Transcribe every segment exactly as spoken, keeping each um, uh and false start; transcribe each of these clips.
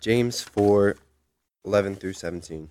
James four, eleven through seventeen.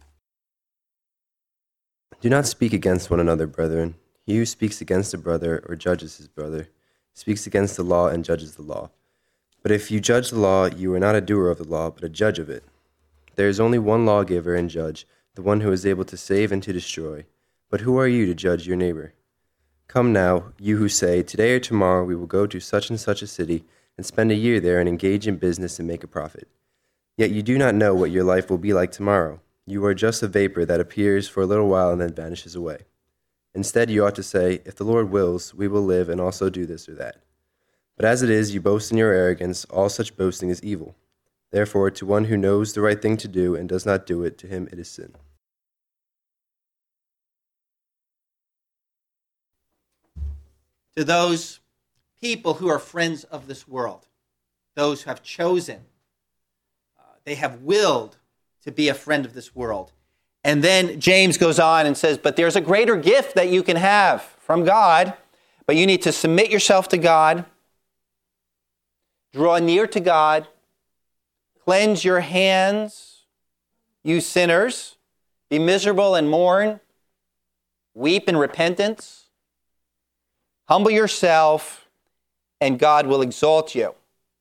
Do not speak against one another, brethren. He who speaks against a brother or judges his brother speaks against the law and judges the law. But if you judge the law, you are not a doer of the law, but a judge of it. There is only one lawgiver and judge, the one who is able to save and to destroy. But who are you to judge your neighbor? Come now, you who say, today or tomorrow we will go to such and such a city and spend a year there and engage in business and make a profit. Yet you do not know what your life will be like tomorrow. You are just a vapor that appears for a little while and then vanishes away. Instead, you ought to say, if the Lord wills, we will live and also do this or that. But as it is, you boast in your arrogance. All such boasting is evil. Therefore, to one who knows the right thing to do and does not do it, to him it is sin. To those people who are friends of this world, those who have chosen, uh, they have willed to be a friend of this world. And then James goes on and says, but there's a greater gift that you can have from God, but you need to submit yourself to God, draw near to God, cleanse your hands, you sinners, be miserable and mourn, weep in repentance, humble yourself, and God will exalt you.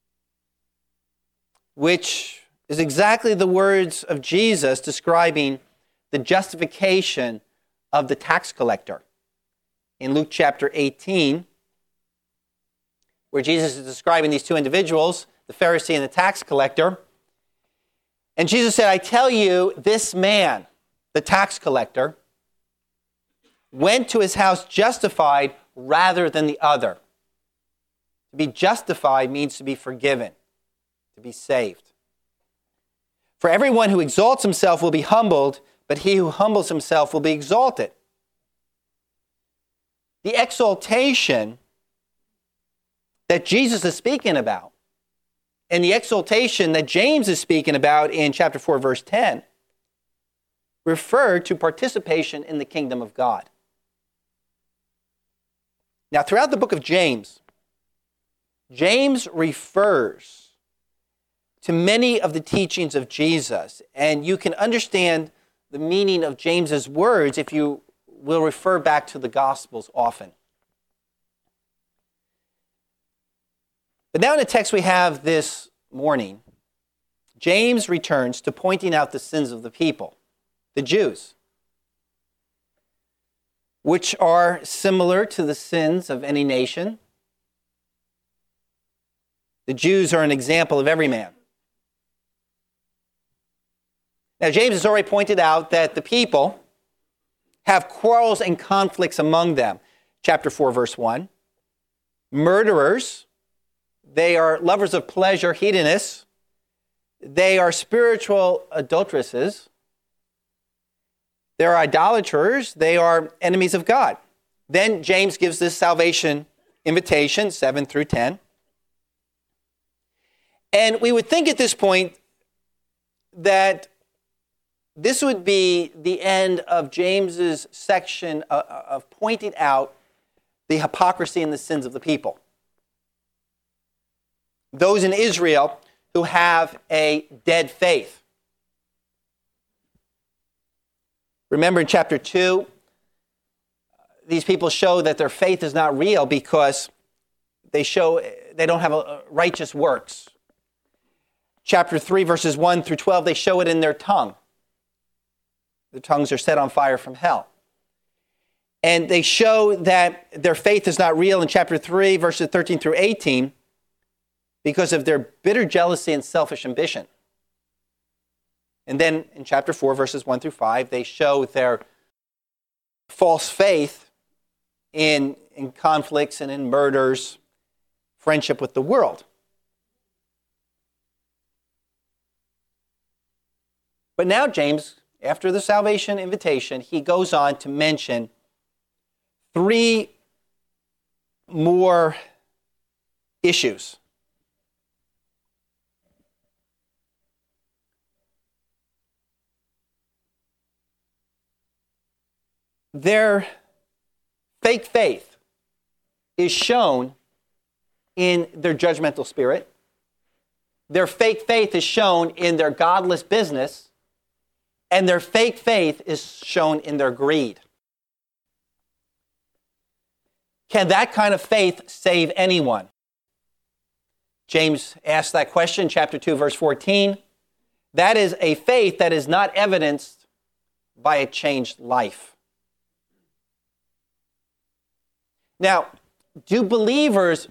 Which is exactly the words of Jesus describing the justification of the tax collector. In Luke chapter eighteen, where Jesus is describing these two individuals, the Pharisee and the tax collector. And Jesus said, I tell you, this man, the tax collector, went to his house justified rather than the other. To be justified means to be forgiven, to be saved. For everyone who exalts himself will be humbled, but he who humbles himself will be exalted. The exaltation that Jesus is speaking about, and the exaltation that James is speaking about in chapter four, verse ten, refer to participation in the kingdom of God. Now, throughout the book of James, James refers to many of the teachings of Jesus, and you can understand the meaning of James's words if you will refer back to the Gospels often. But now in the text we have this morning, James returns to pointing out the sins of the people, the Jews, which are similar to the sins of any nation. The Jews are an example of every man. Now, James has already pointed out that the people have quarrels and conflicts among them. Chapter four, verse one. Murderers. They are lovers of pleasure, hedonists. They are spiritual adulteresses. They are idolaters. They are enemies of God. Then James gives this salvation invitation, seven through ten. And we would think at this point that this would be the end of James's section of pointing out the hypocrisy and the sins of the people. Those in Israel who have a dead faith. Remember in chapter two, these people show that their faith is not real because they show they don't have a righteous works. Chapter three, verses one through twelve, they show it in their tongue. Their tongues are set on fire from hell. And they show that their faith is not real in chapter three, verses thirteen through eighteen, because of their bitter jealousy and selfish ambition. And then in chapter four, verses one through five, they show their false faith in, in conflicts and in murders, friendship with the world. But now James, after the salvation invitation, he goes on to mention three more issues. Their fake faith is shown in their judgmental spirit. their fake faith is shown in their godless business, and their fake faith is shown in their greed. Can that kind of faith save anyone? James asked that question, chapter two, verse fourteen. That is a faith that is not evidenced by a changed life. Now, do believers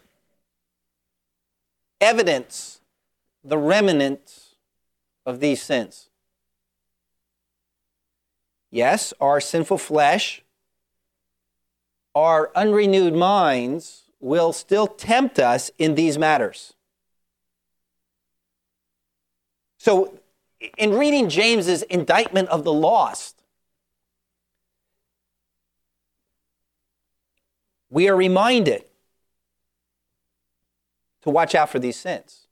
evidence the remnants of these sins? Yes, our sinful flesh, our unrenewed minds will still tempt us in these matters. So, in reading James's indictment of the lost, we are reminded to watch out for these sins,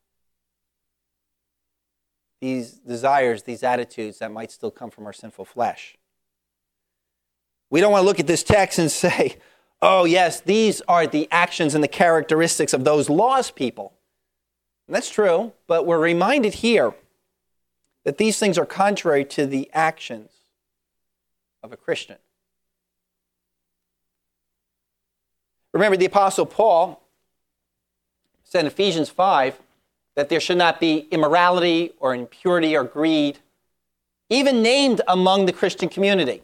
these desires, these attitudes that might still come from our sinful flesh. We don't want to look at this text and say, oh yes, these are the actions and the characteristics of those lost people. And that's true, but we're reminded here that these things are contrary to the actions of a Christian. Remember, the Apostle Paul said in Ephesians five that there should not be immorality or impurity or greed, even named among the Christian community.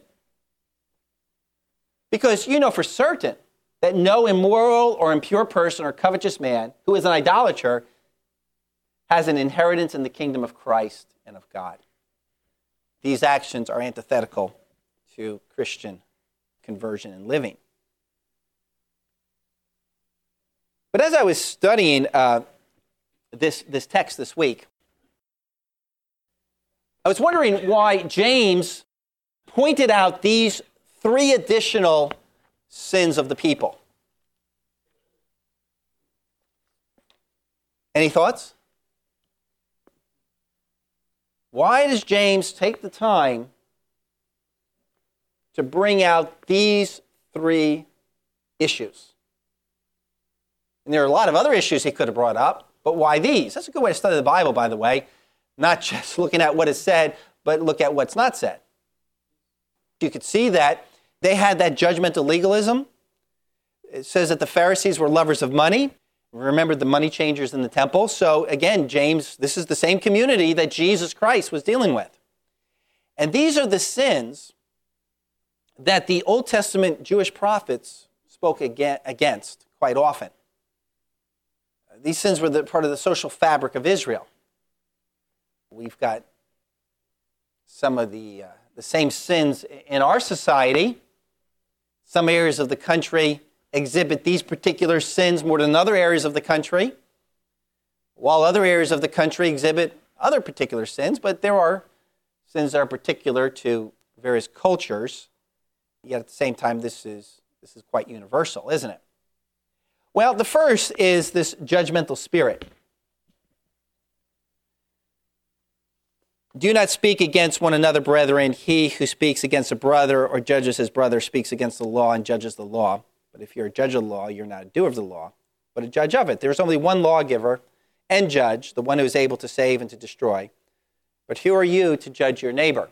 Because you know for certain that no immoral or impure person or covetous man who is an idolater has an inheritance in the kingdom of Christ and of God. These actions are antithetical to Christian conversion and living. But as I was studying uh, this, this text this week, I was wondering why James pointed out these three additional sins of the people. Any thoughts? Why does James take the time to bring out these three issues? And there are a lot of other issues he could have brought up, but why these? That's a good way to study the Bible, by the way. Not just looking at what is said, but look at what's not said. You could see that they had that judgmental legalism. It says that the Pharisees were lovers of money. Remember the money changers in the temple. So again, James, this is the same community that Jesus Christ was dealing with. And these are the sins that the Old Testament Jewish prophets spoke against quite often. These sins were the, part of the social fabric of Israel. We've got some of the, uh, the same sins in our society. Some areas of the country exhibit these particular sins more than other areas of the country, while other areas of the country exhibit other particular sins, but there are sins that are particular to various cultures. Yet at the same time, this is, this is quite universal, isn't it? Well, the first is this judgmental spirit. Do not speak against one another, brethren. He who speaks against a brother or judges his brother speaks against the law and judges the law. But if you're a judge of the law, you're not a doer of the law, but a judge of it. There's only one lawgiver and judge, the one who is able to save and to destroy. But who are you to judge your neighbor?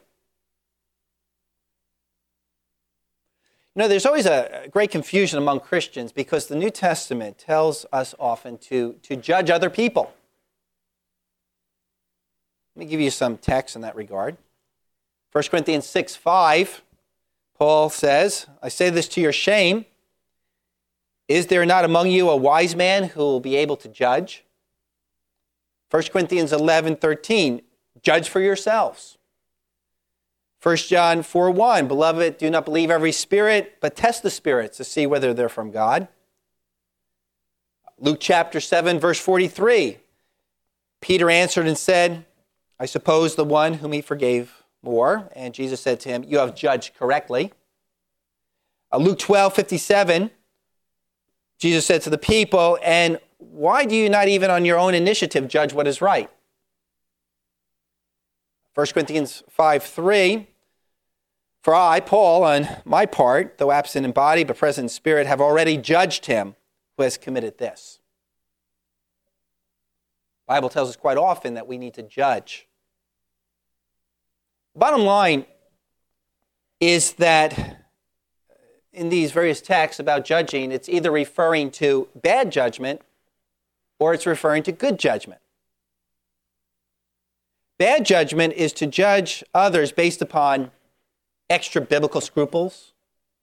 You know, there's always a great confusion among Christians because the New Testament tells us often to, to judge other people. Let me give you some text in that regard. First Corinthians six five, Paul says, I say this to your shame. Is there not among you a wise man who will be able to judge? First Corinthians eleven thirteen, judge for yourselves. First John four one, beloved, do not believe every spirit, but test the spirits to see whether they're from God. Luke chapter seven, verse forty-three, Peter answered and said, I suppose the one whom he forgave more. And Jesus said to him, you have judged correctly. Uh, Luke twelve fifty-seven, Jesus said to the people, and why do you not even on your own initiative judge what is right? First Corinthians five three, for I, Paul, on my part, though absent in body but present in spirit, have already judged him who has committed this. Bible tells us quite often that we need to judge. Bottom line is that in these various texts about judging, it's either referring to bad judgment or it's referring to good judgment. Bad judgment is to judge others based upon extra biblical scruples,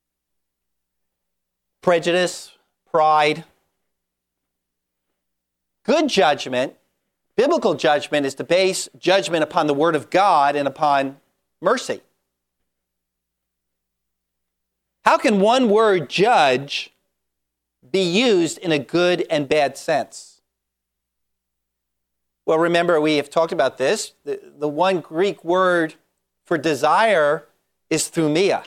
prejudice, pride. Good judgment, biblical judgment, is to base judgment upon the Word of God and upon mercy. How can one word, judge, be used in a good and bad sense? Well, remember, we have talked about this. The, the one Greek word for desire is thumia.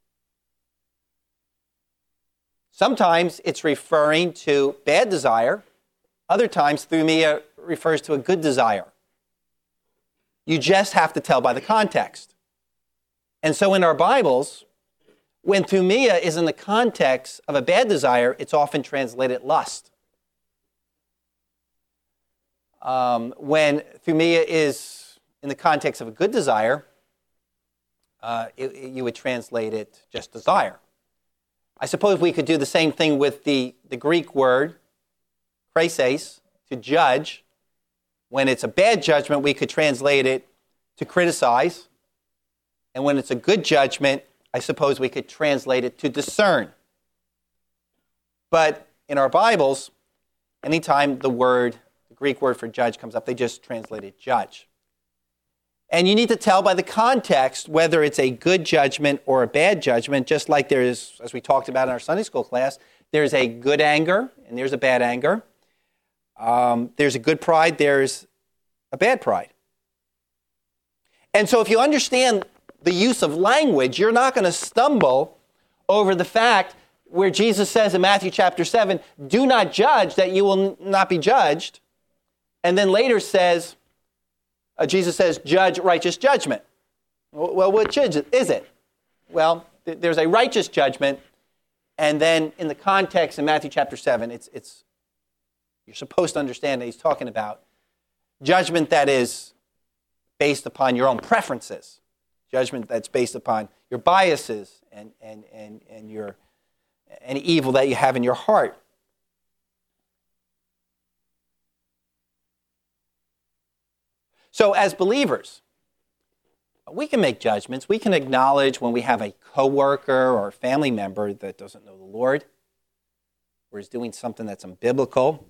Sometimes it's referring to bad desire. Other times, thumia refers to a good desire. You just have to tell by the context. And so in our Bibles, when thumia is in the context of a bad desire, it's often translated lust. Um, when thumia is in the context of a good desire, uh, it, it, you would translate it just desire. I suppose we could do the same thing with the, the Greek word, krises, to judge. When it's a bad judgment, we could translate it to criticize. And when it's a good judgment, I suppose we could translate it to discern. But in our Bibles, anytime the word, the Greek word for judge comes up, they just translate it judge. And you need to tell by the context whether it's a good judgment or a bad judgment, just like there is, as we talked about in our Sunday school class, there's a good anger and there's a bad anger. Um, there's a good pride, there's a bad pride. And so if you understand the use of language, you're not going to stumble over the fact where Jesus says in Matthew chapter seven, do not judge that you will not be judged. And then later says, uh, Jesus says, judge righteous judgment. Well, which is it? Well, th- there's a righteous judgment. And then in the context in Matthew chapter seven, it's it's you're supposed to understand that he's talking about judgment that is based upon your own preferences. Judgment that's based upon your biases and, and, and, and your any evil that you have in your heart. So as believers, we can make judgments. We can acknowledge when we have a coworker or a family member that doesn't know the Lord or is doing something that's unbiblical.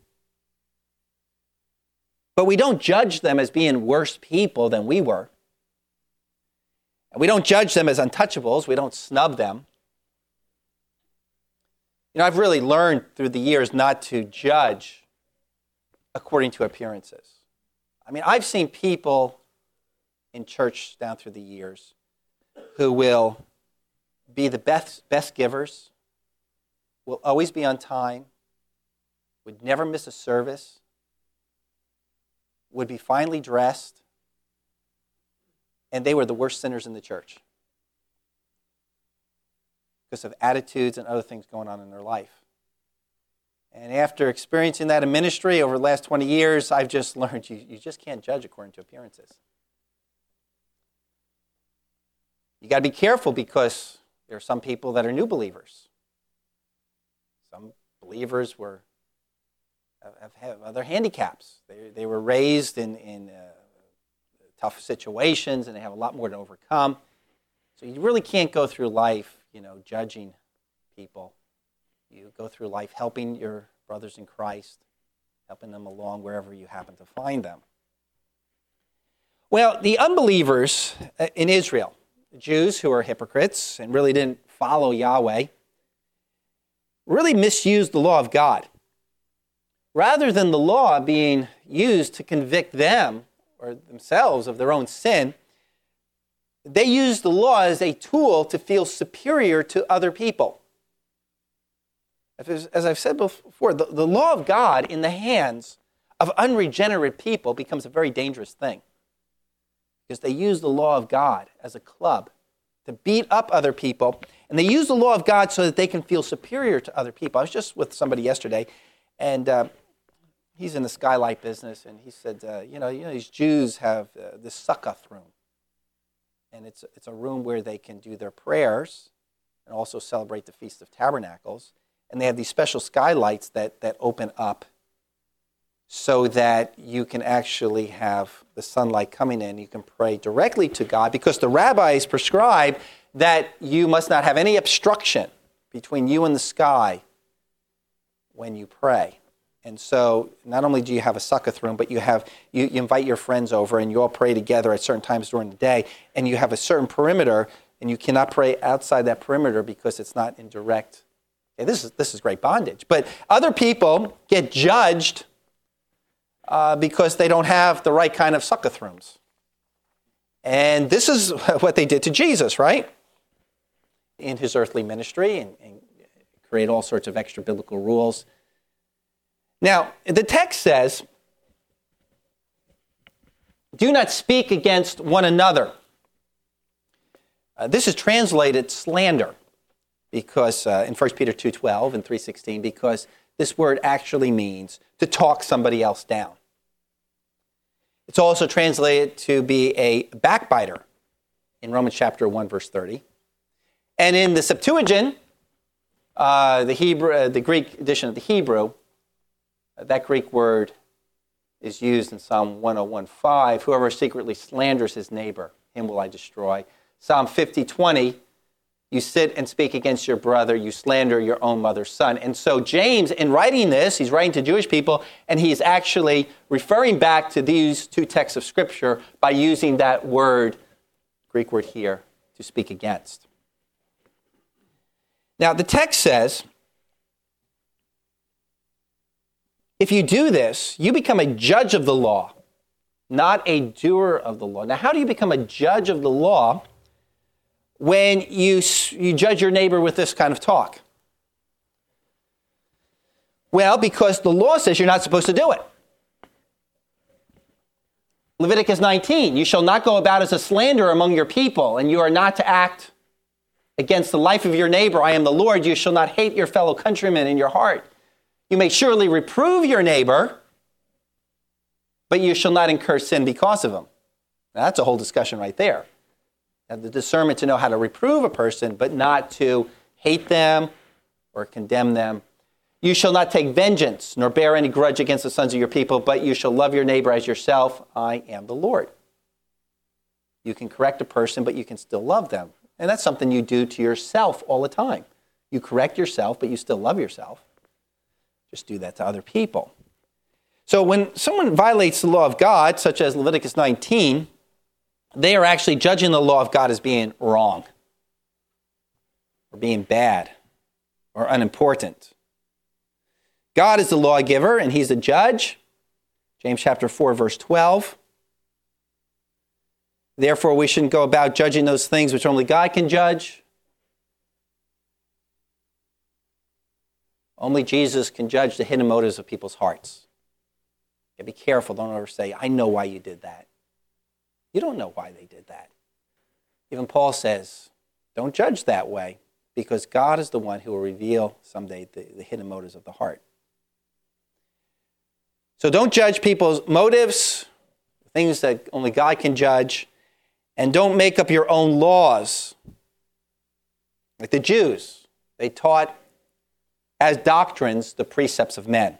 But we don't judge them as being worse people than we were. And we don't judge them as untouchables. We don't snub them. You know, I've really learned through the years not to judge according to appearances. I mean, I've seen people in church down through the years who will be the best, best givers, will always be on time, would never miss a service, would be finely dressed, and they were the worst sinners in the church because of attitudes and other things going on in their life. And after experiencing that in ministry over the last twenty years, I've just learned you, you just can't judge according to appearances. You got to be careful because there are some people that are new believers. Some believers were have, have other handicaps. They, they were raised in, in uh, tough situations, and they have a lot more to overcome. So you really can't go through life, you know, judging people. You go through life helping your brothers in Christ, helping them along wherever you happen to find them. Well, the unbelievers in Israel, the Jews who are hypocrites and really didn't follow Yahweh, really misused the law of God. Rather than the law being used to convict them or themselves of their own sin, they used the law as a tool to feel superior to other people. As I've said before, the, the law of God in the hands of unregenerate people becomes a very dangerous thing because they use the law of God as a club to beat up other people, and they use the law of God so that they can feel superior to other people. I was just with somebody yesterday, and uh, he's in the skylight business, and he said, uh, you know, you know, these Jews have uh, this Succoth room, and it's it's a room where they can do their prayers and also celebrate the Feast of Tabernacles, and they have these special skylights that that open up so that you can actually have the sunlight coming in. You can pray directly to God because the rabbis prescribe that you must not have any obstruction between you and the sky when you pray. And so not only do you have a Succoth room, but you have you, you invite your friends over and you all pray together at certain times during the day, and you have a certain perimeter, and you cannot pray outside that perimeter because it's not in direct. Okay, this is this is great bondage. But other people get judged uh, because they don't have the right kind of Succoth rooms. And this is what they did to Jesus, right? In his earthly ministry, and, and create all sorts of extra biblical rules. Now, the text says, do not speak against one another. Uh, this is translated slander, because uh, in First Peter two twelve and three sixteen, because this word actually means to talk somebody else down. It's also translated to be a backbiter in Romans chapter one, verse thirty. And in the Septuagint, uh, the Hebrew, uh, the Greek edition of the Hebrew, that Greek word is used in Psalm one oh one five. Whoever secretly slanders his neighbor, him will I destroy. Psalm fifty twenty, you sit and speak against your brother, you slander your own mother's son. And so James, in writing this, he's writing to Jewish people, and he's actually referring back to these two texts of Scripture by using that word, Greek word here, to speak against. Now, the text says, if you do this, you become a judge of the law, not a doer of the law. Now, how do you become a judge of the law when you, you judge your neighbor with this kind of talk? Well, because the law says you're not supposed to do it. Leviticus nineteen, you shall not go about as a slanderer among your people, and you are not to act against the life of your neighbor. I am the Lord. You shall not hate your fellow countrymen in your heart. You may surely reprove your neighbor, but you shall not incur sin because of him. Now, that's a whole discussion right there. Have the discernment to know how to reprove a person, but not to hate them or condemn them. You shall not take vengeance, nor bear any grudge against the sons of your people, but you shall love your neighbor as yourself. I am the Lord. You can correct a person, but you can still love them. And that's something you do to yourself all the time. You correct yourself, but you still love yourself. Just do that to other people. So when someone violates the law of God, such as Leviticus nineteen, they are actually judging the law of God as being wrong, or being bad, or unimportant. God is the lawgiver, and he's the judge. James chapter four, verse twelve. Therefore, we shouldn't go about judging those things which only God can judge. Only Jesus can judge the hidden motives of people's hearts. You be careful. Don't ever say, I know why you did that. You don't know why they did that. Even Paul says, don't judge that way, because God is the one who will reveal someday the, the hidden motives of the heart. So don't judge people's motives, things that only God can judge, and don't make up your own laws. Like the Jews, they taught as doctrines the precepts of men.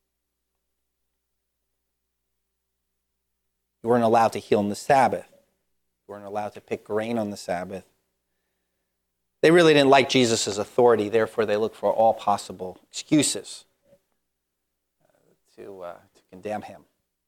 You weren't allowed to heal on the Sabbath. You weren't allowed to pick grain on the Sabbath. They really didn't like Jesus' authority, therefore they looked for all possible excuses to, uh, to condemn him.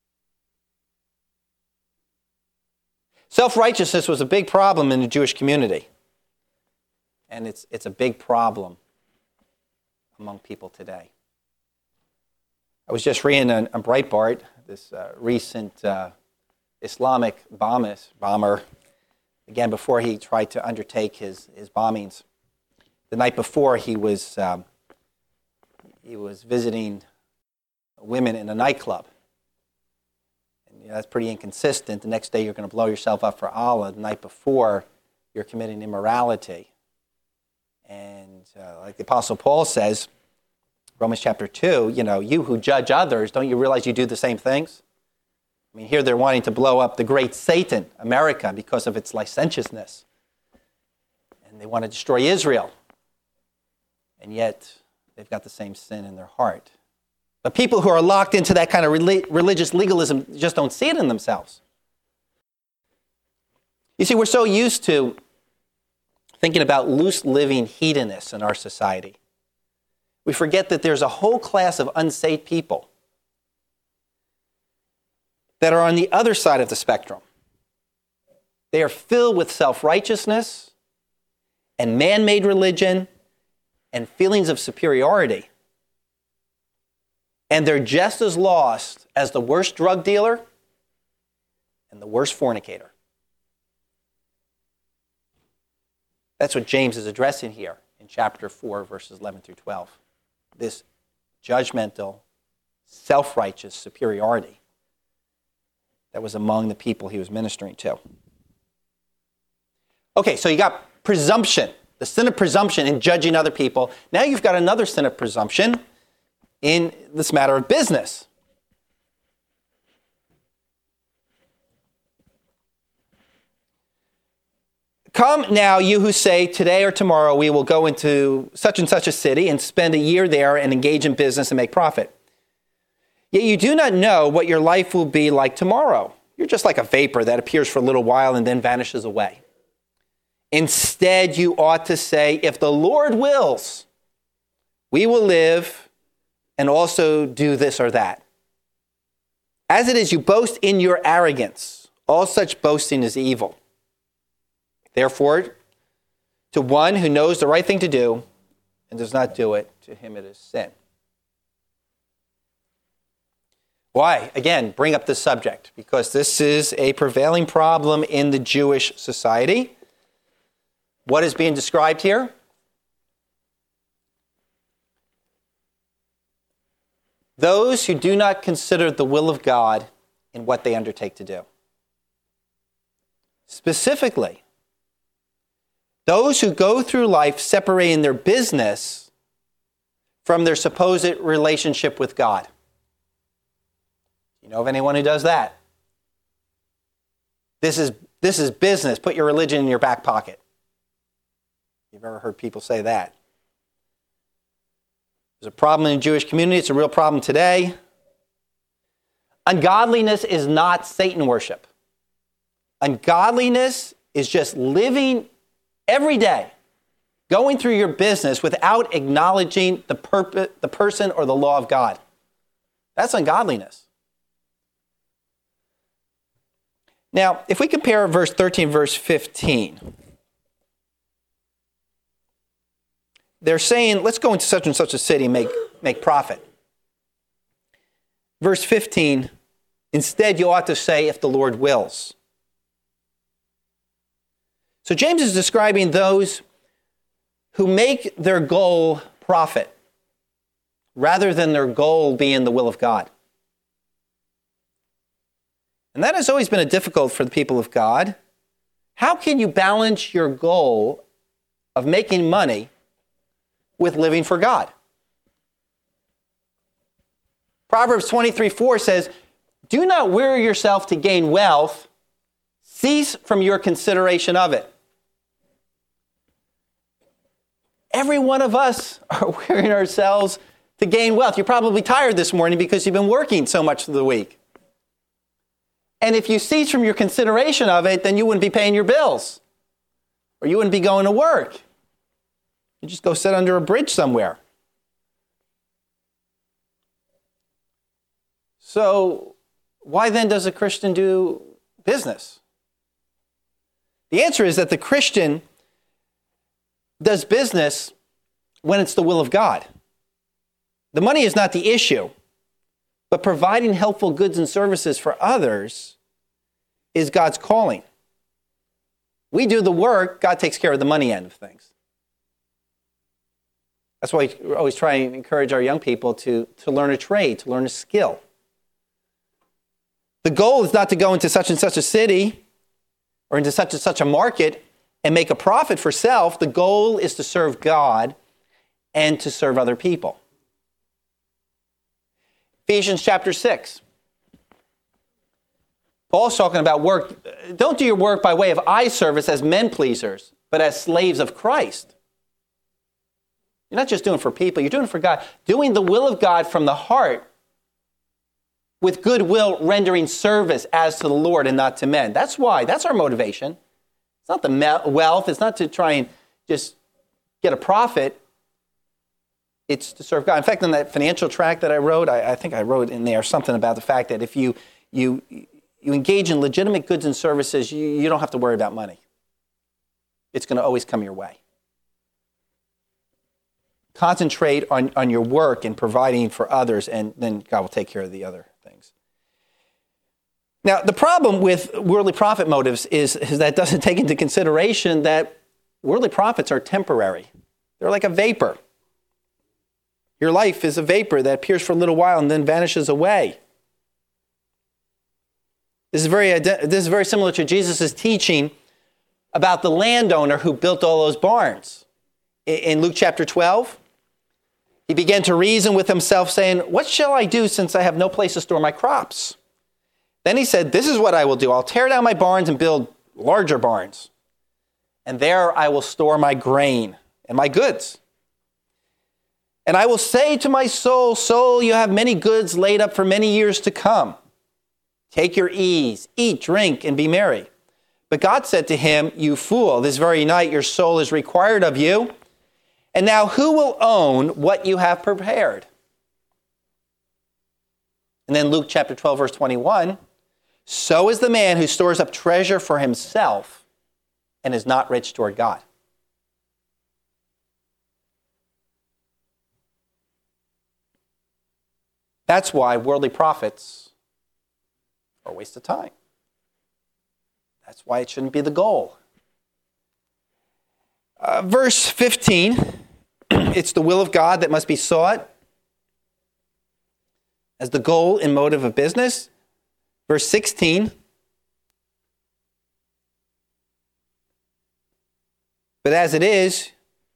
Self-righteousness was a big problem in the Jewish community. And it's, it's a big problem among people today. I was just reading on, on Breitbart, this uh, recent uh, Islamic bomber, bomber, again, before he tried to undertake his, his bombings. The night before, he was um, he was visiting women in a nightclub. And, you know, that's pretty inconsistent. The next day, you're going to blow yourself up for Allah. The night before, you're committing immorality. And uh, like the Apostle Paul says, Romans chapter two, you know, you who judge others, don't you realize you do the same things? I mean, here they're wanting to blow up the great Satan, America, because of its licentiousness. And they want to destroy Israel. And yet, they've got the same sin in their heart. But people who are locked into that kind of religious legalism just don't see it in themselves. You see, we're so used to thinking about loose living hedonists in our society. We forget that there's a whole class of unsaved people that are on the other side of the spectrum. They are filled with self-righteousness and man-made religion and feelings of superiority. And they're just as lost as the worst drug dealer and the worst fornicator. That's what James is addressing here in chapter four, verses eleven through twelve. This judgmental, self-righteous superiority that was among the people he was ministering to. Okay, so you got presumption, the sin of presumption in judging other people. Now you've got another sin of presumption in this matter of business. Come now, you who say, today or tomorrow we will go into such and such a city and spend a year there and engage in business and make profit. Yet you do not know what your life will be like tomorrow. You're just like a vapor that appears for a little while and then vanishes away. Instead, you ought to say, if the Lord wills, we will live and also do this or that. As it is, you boast in your arrogance. All such boasting is evil. Therefore, to one who knows the right thing to do and does not do it, to him it is sin. Why? Again, bring up this subject, because this is a prevailing problem in the Jewish society. What is being described here? Those who do not consider the will of God in what they undertake to do. Specifically, those who go through life separating their business from their supposed relationship with God. You know of anyone who does that? This is, this is business. Put your religion in your back pocket. You've ever heard people say that? There's a problem in the Jewish community. It's a real problem today. Ungodliness is not Satan worship. Ungodliness is just living every day, going through your business without acknowledging the, purpose, the person or the law of God. That's ungodliness. Now, if we compare verse thirteen, verse fifteen, they're saying, let's go into such and such a city and make, make profit. Verse fifteen, instead you ought to say, if the Lord wills. So James is describing those who make their goal profit rather than their goal being the will of God. And that has always been a difficult for the people of God. How can you balance your goal of making money with living for God? Proverbs twenty-three four says, do not weary yourself to gain wealth. Cease from your consideration of it. Every one of us are wearying ourselves to gain wealth. You're probably tired this morning because you've been working so much of the week. And if you cease from your consideration of it, then you wouldn't be paying your bills. Or you wouldn't be going to work. You just go sit under a bridge somewhere. So why then does a Christian do business? The answer is that the Christian does business when it's the will of God. The money is not the issue, but providing helpful goods and services for others is God's calling. We do the work, God takes care of the money end of things. That's why we always try and encourage our young people to, to learn a trade, to learn a skill. The goal is not to go into such and such a city or into such and such a market and make a profit for self. The goal is to serve God and to serve other people. Ephesians chapter six. Paul's talking about work. Don't do your work by way of eye service as men pleasers, but as slaves of Christ. You're not just doing it for people, you're doing it for God. Doing the will of God from the heart with goodwill, rendering service as to the Lord and not to men. That's why. That's our motivation. It's not the wealth. It's not to try and just get a profit. It's to serve God. In fact, in that financial tract that I wrote, I, I think I wrote in there something about the fact that if you you you engage in legitimate goods and services, you, you don't have to worry about money. It's going to always come your way. Concentrate on, on your work and providing for others, and then God will take care of the other things. Now, the problem with worldly profit motives is, is that it doesn't take into consideration that worldly profits are temporary. They're like a vapor. Your life is a vapor that appears for a little while and then vanishes away. This is very, this is very similar to Jesus' teaching about the landowner who built all those barns. In Luke chapter twelve, he began to reason with himself, saying, "What shall I do since I have no place to store my crops?" Then he said, "This is what I will do. I'll tear down my barns and build larger barns. And there I will store my grain and my goods. And I will say to my soul, soul, you have many goods laid up for many years to come. Take your ease, eat, drink, and be merry." But God said to him, "You fool, this very night your soul is required of you. And now who will own what you have prepared?" And then Luke chapter twelve, verse twenty-one, "So is the man who stores up treasure for himself and is not rich toward God." That's why worldly profits are a waste of time. That's why it shouldn't be the goal. Uh, verse fifteen, it's the will of God that must be sought as the goal and motive of business. Verse sixteen, but as it is,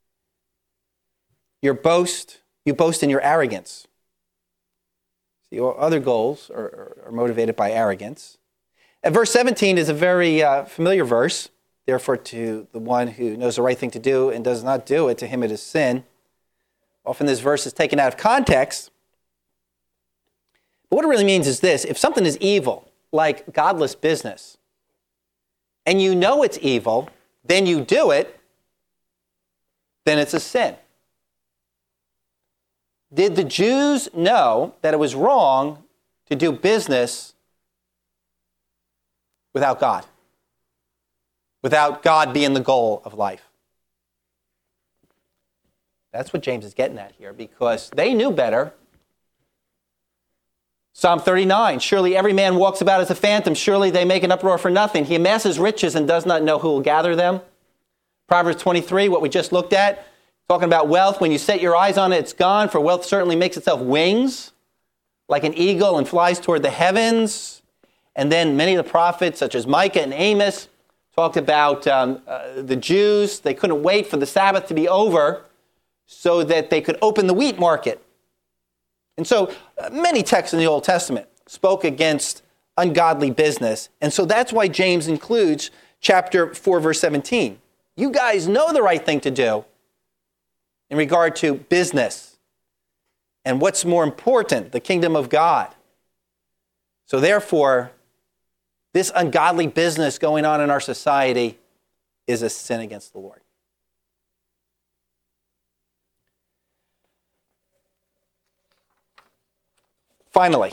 your boast, you boast in your arrogance. See, other goals are, are, are motivated by arrogance. And verse seventeen is a very uh, familiar verse. Therefore, to the one who knows the right thing to do and does not do it, to him it is sin. Often this verse is taken out of context. But what it really means is this: if something is evil, like godless business, and you know it's evil, then you do it, then it's a sin. Did the Jews know that it was wrong to do business without God? Without God being the goal of life? That's what James is getting at here, because they knew better. Psalm thirty-nine, "Surely every man walks about as a phantom. Surely they make an uproar for nothing. He amasses riches and does not know who will gather them." Proverbs twenty-three, what we just looked at, talking about wealth. When you set your eyes on it, it's gone, for wealth certainly makes itself wings like an eagle and flies toward the heavens. And then many of the prophets, such as Micah and Amos, talked about um, uh, the Jews. They couldn't wait for the Sabbath to be over so that they could open the wheat market. And so uh, many texts in the Old Testament spoke against ungodly business. And so that's why James includes chapter four, verse seventeen. You guys know the right thing to do in regard to business and what's more important, the kingdom of God. So therefore, this ungodly business going on in our society is a sin against the Lord. Finally,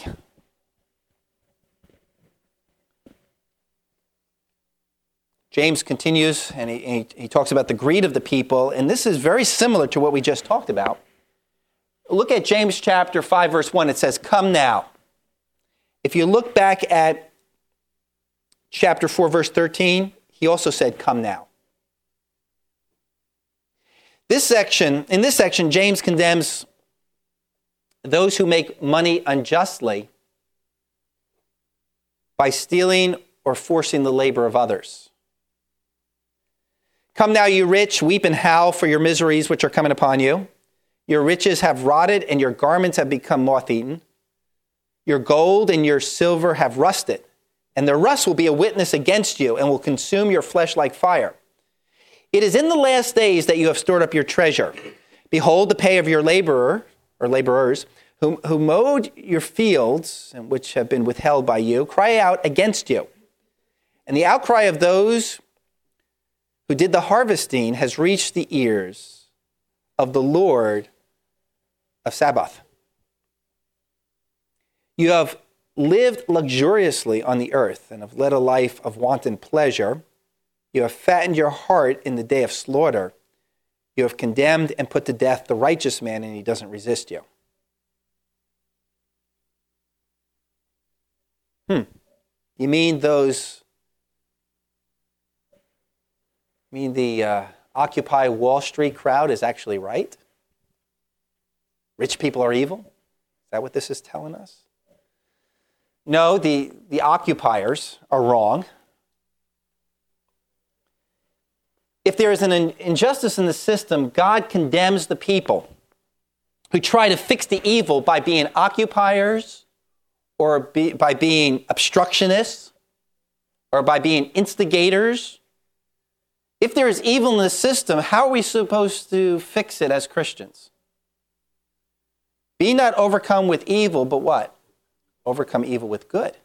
James continues, and he, he, he talks about the greed of the people, and this is very similar to what we just talked about. Look at James chapter five, verse one. It says, "Come now." If you look back at chapter four, verse thirteen, he also said, "Come now." This section, in this section, James condemns those who make money unjustly by stealing or forcing the labor of others. "Come now, you rich, weep and howl for your miseries which are coming upon you. Your riches have rotted and your garments have become moth-eaten. Your gold and your silver have rusted, and their rust will be a witness against you and will consume your flesh like fire. It is in the last days that you have stored up your treasure. Behold, the pay of your laborer or laborers who, who mowed your fields, and which have been withheld by you, cry out against you. And the outcry of those who did the harvesting has reached the ears of the Lord of Sabaoth. You have lived luxuriously on the earth and have led a life of wanton pleasure. You have fattened your heart in the day of slaughter. You have condemned and put to death the righteous man, and he doesn't resist you. Hmm. You mean those, you mean the uh, Occupy Wall Street crowd is actually right? Rich people are evil? Is that what this is telling us? No, the, the occupiers are wrong. If there is an injustice in the system, God condemns the people who try to fix the evil by being occupiers or be, by being obstructionists or by being instigators. If there is evil in the system, how are we supposed to fix it as Christians? Be not overcome with evil, but what? Overcome evil with good.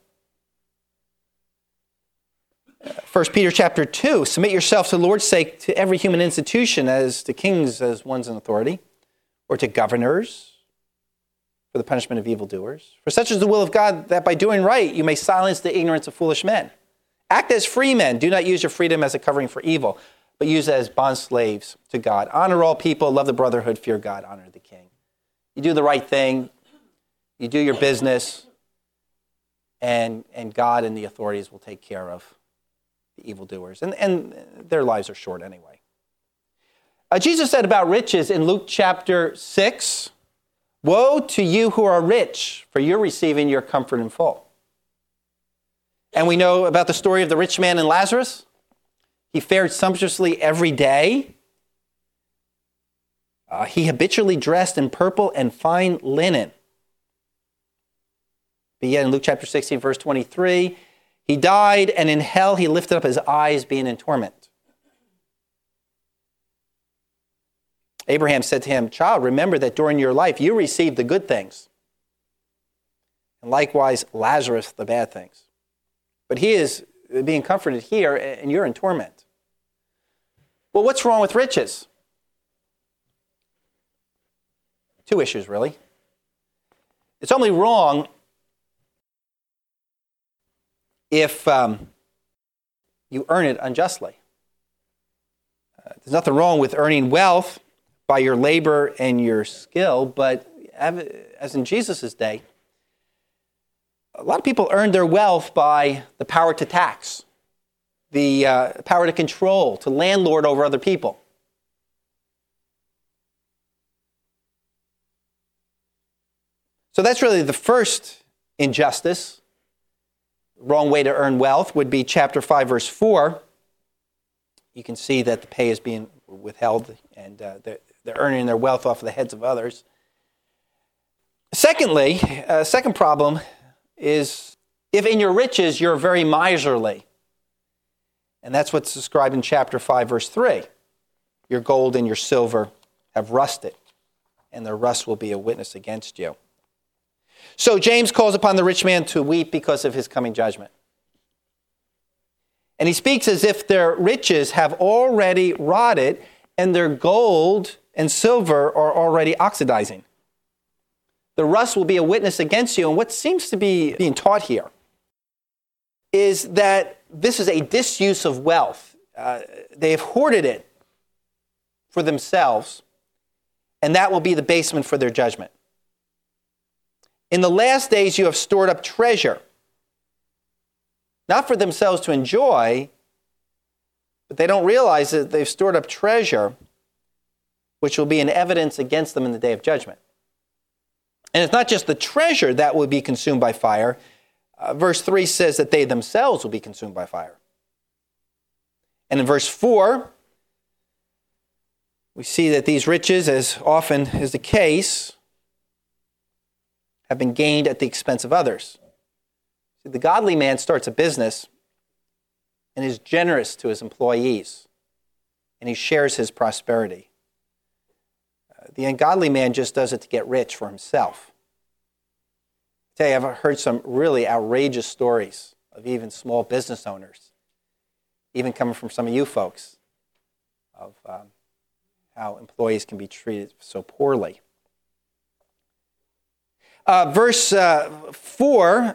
First Peter chapter two, submit yourself to the Lord's sake to every human institution, as to kings as ones in authority, or to governors for the punishment of evildoers. For such is the will of God, that by doing right you may silence the ignorance of foolish men. Act as free men. Do not use your freedom as a covering for evil, but use it as bondslaves to God. Honor all people, love the brotherhood, fear God, honor the king. You do the right thing, you do your business, and, and God and the authorities will take care of the evildoers. And, and their lives are short anyway. Uh, Jesus said about riches in Luke chapter six, woe to you who are rich, for you're receiving your comfort in full. And we know about the story of the rich man and Lazarus. He fared sumptuously every day. Uh, he habitually dressed in purple and fine linen. But yet in Luke chapter sixteen, verse twenty-three, he died, and in hell he lifted up his eyes, being in torment. Abraham said to him, child, remember that during your life you received the good things, and likewise Lazarus the bad things. But he is being comforted here, and you're in torment. Well, what's wrong with riches? Two issues, really. It's only wrong if um, you earn it unjustly. Uh, there's nothing wrong with earning wealth by your labor and your skill, but as in Jesus' day, a lot of people earned their wealth by the power to tax, the uh, power to control, to landlord over other people. So that's really the first injustice. Wrong way to earn wealth would be chapter five, verse four. You can see that the pay is being withheld, and uh, they're, they're earning their wealth off of the heads of others. Secondly, uh, second problem is if in your riches you're very miserly. And that's what's described in chapter five, verse three. Your gold and your silver have rusted, and their rust will be a witness against you. So James calls upon the rich man to weep because of his coming judgment. And he speaks as if their riches have already rotted and their gold and silver are already oxidizing. The rust will be a witness against you. And what seems to be being taught here is that this is a disuse of wealth. Uh, they have hoarded it for themselves, and that will be the basement for their judgment. In the last days, you have stored up treasure, not for themselves to enjoy, but they don't realize that they've stored up treasure, which will be an evidence against them in the day of judgment. And it's not just the treasure that will be consumed by fire. Uh, verse three says that they themselves will be consumed by fire. And in verse four, we see that these riches, as often is the case, have been gained at the expense of others. See, the godly man starts a business and is generous to his employees, and he shares his prosperity. Uh, the ungodly man just does it to get rich for himself. I tell you, I've heard some really outrageous stories of even small business owners, even coming from some of you folks, of um, how employees can be treated so poorly. Uh, verse uh, four,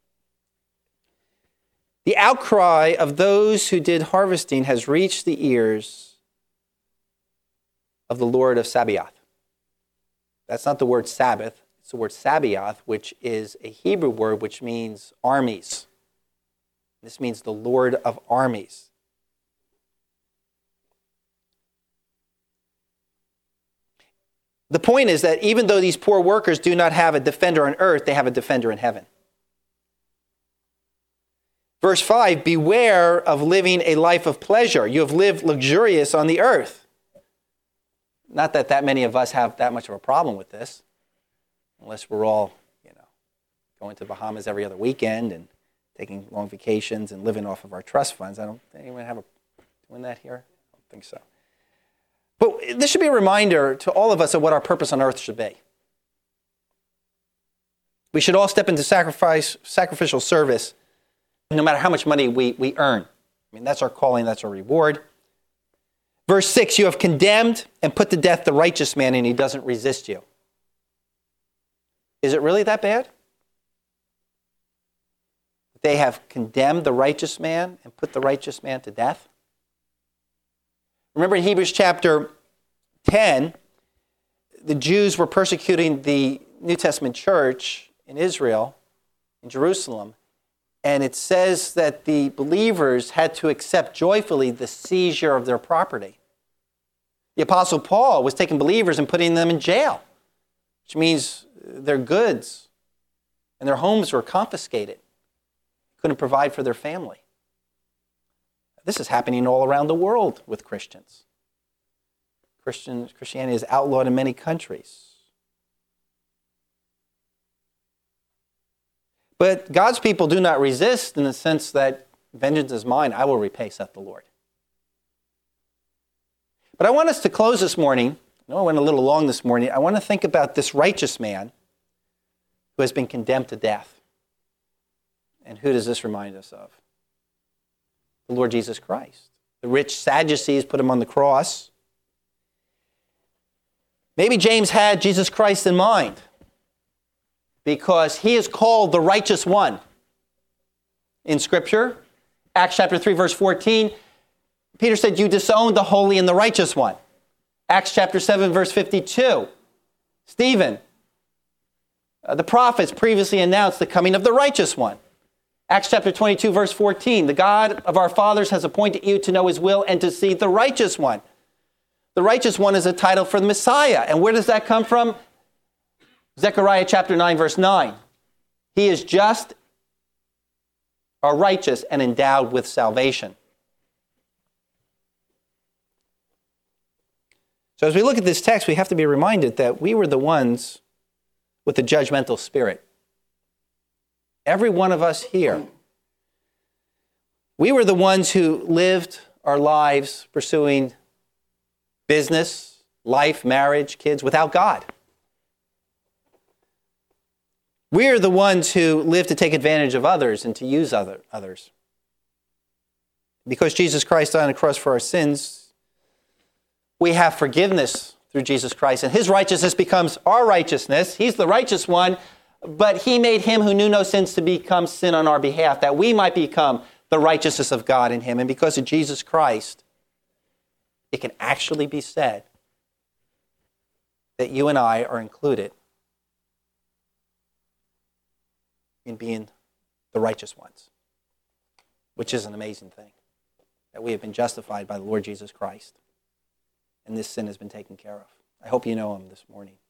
the outcry of those who did harvesting has reached the ears of the Lord of Sabaoth. That's not the word Sabbath. It's the word Sabaoth, which is a Hebrew word which means armies. This means the Lord of armies. The point is that even though these poor workers do not have a defender on earth, they have a defender in heaven. Verse five, beware of living a life of pleasure. You have lived luxurious on the earth. Not that that many of us have that much of a problem with this, unless we're all, you know, going to Bahamas every other weekend and taking long vacations and living off of our trust funds. I don't think anyone have a doing that here? I don't think so. But this should be a reminder to all of us of what our purpose on earth should be. We should all step into sacrifice, sacrificial service, no matter how much money we, we earn. I mean, that's our calling, that's our reward. Verse six, you have condemned and put to death the righteous man, and he doesn't resist you. Is it really that bad? They have condemned the righteous man and put the righteous man to death? Remember in Hebrews chapter ten, the Jews were persecuting the New Testament church in Israel, in Jerusalem, and it says that the believers had to accept joyfully the seizure of their property. The Apostle Paul was taking believers and putting them in jail, which means their goods and their homes were confiscated. Couldn't provide for their family. This is happening all around the world with Christians. Christian, Christianity is outlawed in many countries. But God's people do not resist in the sense that vengeance is mine, I will repay, saith the Lord. But I want us to close this morning. I know I went a little long this morning. I want to think about this righteous man who has been condemned to death. And who does this remind us of? The Lord Jesus Christ. The rich Sadducees put him on the cross. Maybe James had Jesus Christ in mind because he is called the righteous one in Scripture. Acts chapter three, verse fourteen, Peter said, you disowned the holy and the righteous one. Acts chapter seven, verse fifty-two, Stephen, uh, the prophets previously announced the coming of the righteous one. Acts chapter twenty-two, verse fourteen, the God of our fathers has appointed you to know his will and to see the righteous one. The righteous one is a title for the Messiah. And where does that come from? Zechariah chapter nine, verse nine. He is just, or righteous, and endowed with salvation. So as we look at this text, we have to be reminded that we were the ones with the judgmental spirit. Every one of us here. We were the ones who lived our lives pursuing business, life, marriage, kids, without God. We are the ones who live to take advantage of others and to use other, others. Because Jesus Christ died on the cross for our sins, we have forgiveness through Jesus Christ, and his righteousness becomes our righteousness. He's the righteous one, but he made him who knew no sins to become sin on our behalf, that we might become the righteousness of God in him. And because of Jesus Christ, it can actually be said that you and I are included in being the righteous ones, which is an amazing thing, that we have been justified by the Lord Jesus Christ, and this sin has been taken care of. I hope you know him this morning.